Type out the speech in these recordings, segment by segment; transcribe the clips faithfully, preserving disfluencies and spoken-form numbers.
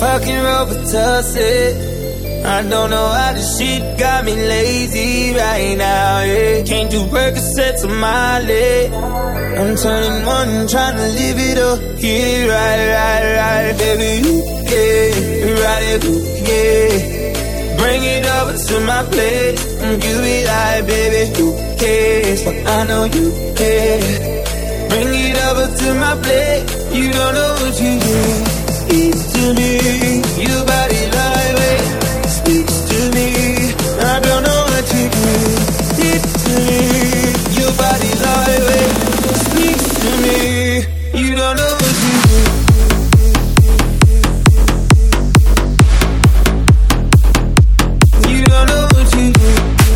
Fucking Robitussin. I don't know how this shit got me lazy right now, yeah. Can't do Percocets on my leg. I'm turning one, trying to live it up. Get it right, right, right, baby, you, yeah. Ride it, yeah. Bring it over to my place. You be like, baby, who cares? But I know you care. Bring it over to my plate. You don't know what you do. Speaks to me. Your body lightweight. Speaks to me. I don't know what you do. Speaks to me. Your body lightweight. Speaks to me. You don't know what you do. You don't know what you do.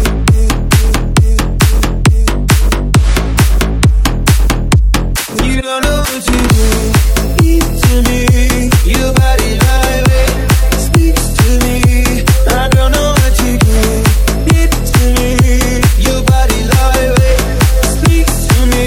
You don't know what you do. Speak to me. Your body lightweight. Speaks to me. I don't know what you do. Speak to me. Your body lightweight. Speaks to me.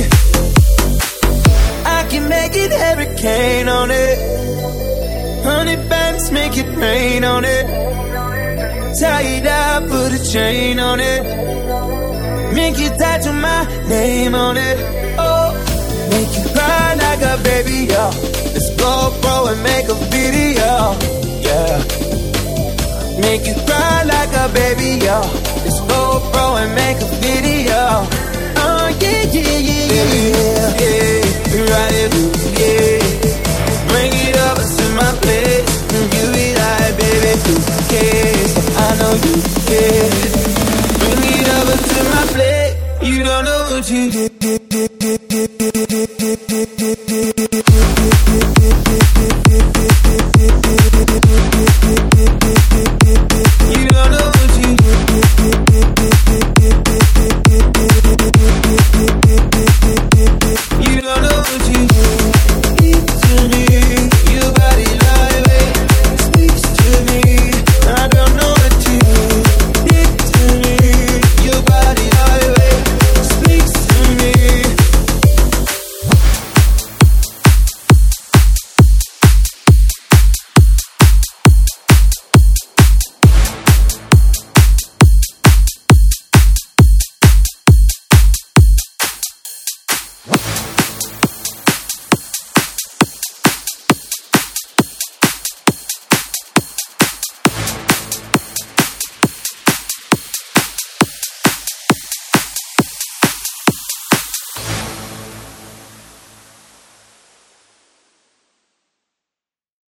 I can make it hurricane on it. Honey bands make it rain on it. Tie it up, put a chain on it. Make you tattoo my name on it. Oh, make you cry like a baby, yo. Let's go, bro, and make a video, yeah. Make you cry like a baby, yo. Let's go, bro, and make a video. Oh, yeah, yeah, yeah, yeah, yeah. Ride it, yeah. Bring it over to my place. You be like, baby, who cares? I know you care. Bring it over to my plate. You don't know what you did.